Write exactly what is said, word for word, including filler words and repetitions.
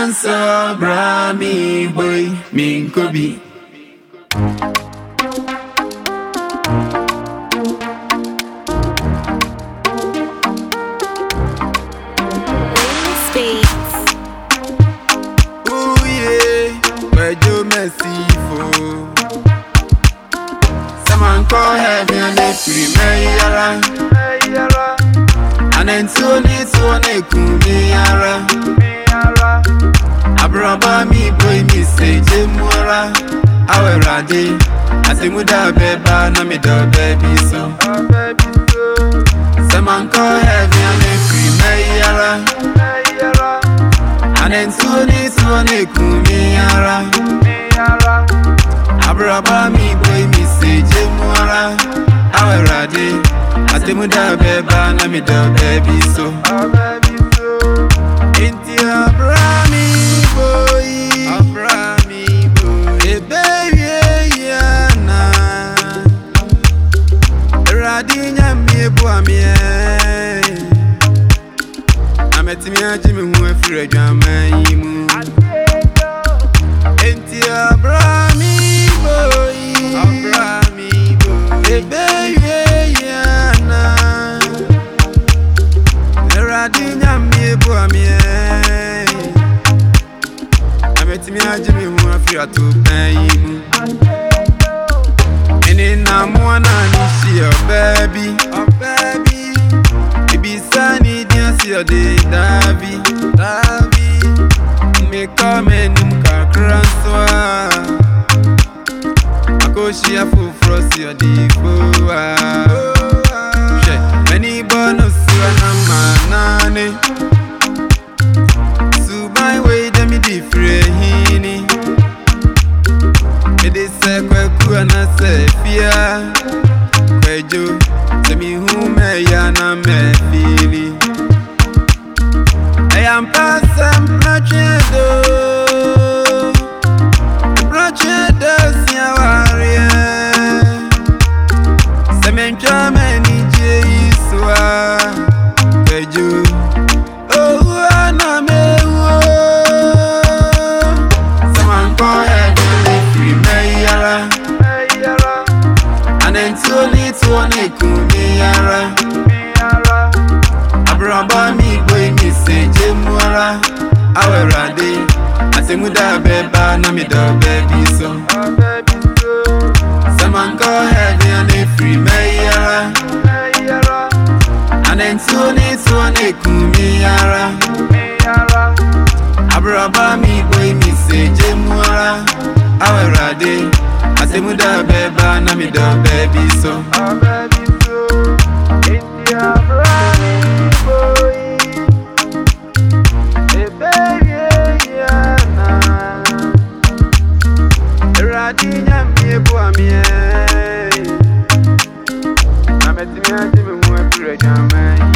Nanso brami boy min kobi. Ooh yeah, where you messy for? Someone call heaven and they free me yara. And then so need so ne kumi yara. Abraba mi boy mi say jemura. Awe radi, ati muda beba na mi do baby so. Someone call heaven and they free me yara. And then so need so ne kumi yara. Abraba mi boy mi say jemura. Awe radi, ati muda beba na mi do baby so. Inti abrami boy, abrami boy, e baby yana. Radi nyami buami e. Ameti mi aji mi hu efire jama imu. Inti abrami boy, abrami boy, e baby yana. Radi nyami buami e. Ameti mi aji mi hu efire to imu. Eni na mwana nishi oh baby, oh baby. Ibisani diansi oh de Davi, Davi. Me come numka kranswa. Akoshi afu frosi oh de boa. She many bonus na manane. Subai way demi di frehini. It is a quick na se fia. Kwejo, se mi hume ya na me fili. I am passing prochedo, prochedo siya warie. Se me nchame ni je iswa. Kwejo, oh ana me wo. Someone call heaven. And then so need to one kumi yara. Abraba mi boy mi say jemura. Awe radi, ati muda beba na mi do baby so. Someone call heaven and they free me yara. And then so need to one kumi yara. Abraba mi boy mi say jemura. Awe radi, ati muda beba na mi do baby so. India brami boy, e baby yana. Radi nyami buami e. Ameti mi aji mi hu efire jama.